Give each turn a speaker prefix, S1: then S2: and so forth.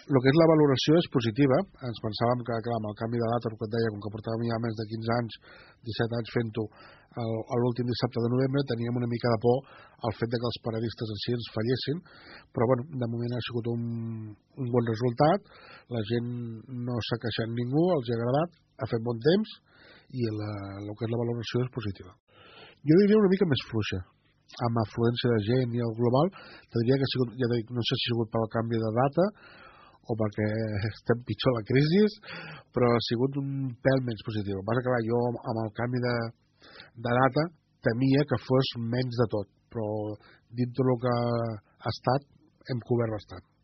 S1: El que és la valoració és positiva. Ens pensàvem que, clar, amb el canvi de data, el que et deia, com que portàvem ja més de 15 anys, 17 anys fent-ho, l'últim dissabte de novembre, teníem una mica de por al fet de que els paradistes en si ens fallessin, però bueno, de moment ha sigut un bon resultat, la gent no s'ha queixat ningú, els ha agradat, ha fet bon temps, i el que és la valoració és positiva. Jo diria una mica més fluixa, amb afluència de gent i el global, te diria que ha sigut, ja dic, no sé si ha sigut pel canvi de data o perquè estem pitjor a la crisi, però ha sigut un pèl menys positiu. Vas acabar jo amb el canvi de data temia que fos menys de tot, però dintre del que ha estat hem cobert bastant.